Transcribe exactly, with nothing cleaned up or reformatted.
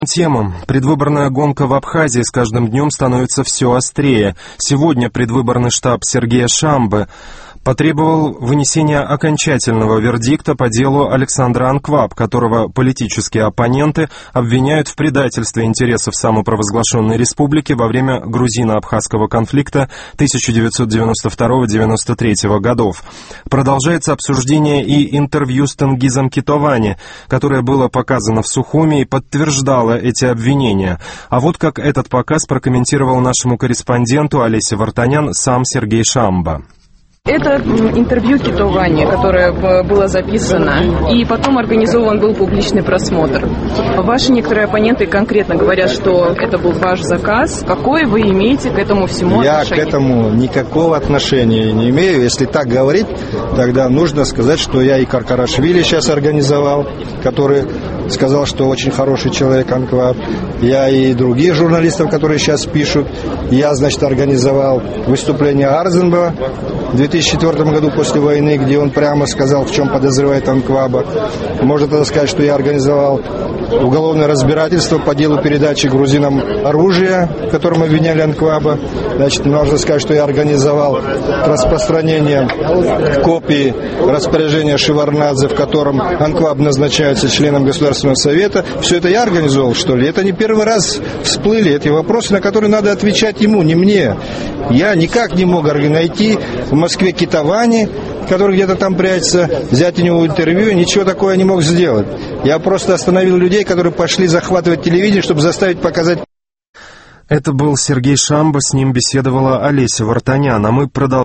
Темам. Предвыборная гонка в Абхазии с каждым днем становится все острее. Сегодня предвыборный штаб Сергея Шамбы потребовал вынесения окончательного вердикта по делу Александра Анкваб, которого политические оппоненты обвиняют в предательстве интересов самопровозглашенной республики во время грузино-абхазского конфликта тысяча девятьсот девяносто второго — девяносто третьего годов. Продолжается обсуждение и интервью с Тенгизом Китовани, которое было показано в Сухуми и подтверждало эти обвинения. А вот как этот показ прокомментировал нашему корреспонденту Олеся Вартанян сам Сергей Шамба. Это интервью Китовани, которое было записано, и потом организован был публичный просмотр. Ваши некоторые оппоненты конкретно говорят, что это был ваш заказ. Какое вы имеете к этому всему Я отношение? Я к этому никакого отношения не имею. Если так говорить, тогда нужно сказать, что я и Каркарашвили сейчас организовал, который сказал, что очень хороший человек Анкваб. Я и других журналистов, которые сейчас пишут. Я, значит, организовал выступление Арзенбаха в две тысячи четвёртом году после войны, где он прямо сказал, в чем подозревает Анкваба. Можно тогда сказать, что я организовал уголовное разбирательство по делу передачи грузинам оружия, в котором обвиняли Анкваба. Значит, можно сказать, что я организовал распространение копии распоряжения Шеварднадзе, в котором Анкваб назначается членом Государственного совета. Все это я организовал, что ли? Это не первый раз всплыли эти вопросы, на которые надо отвечать ему, не мне. Я никак не мог найти в Москве Китовани, который где-то там прячется, взять у него интервью, ничего такого не мог сделать. Я просто остановил людей, которые пошли захватывать телевидение, чтобы заставить показать. Это был Сергей Шамба, с ним беседовала Олеся Вартанян, а мы продолжаем.